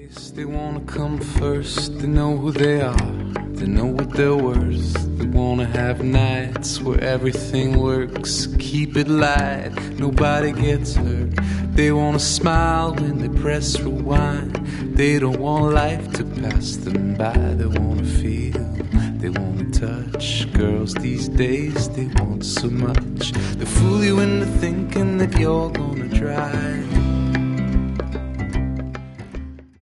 They wanna come first, they know who they are, they know what they're worth. They wanna have nights where everything works, keep it light, nobody gets hurt. They wanna smile when they press rewind. They don't want life to pass them by. They wanna feel, they wanna touch. Girls these days, they want so much. They fool you into thinking that you're gonna drive.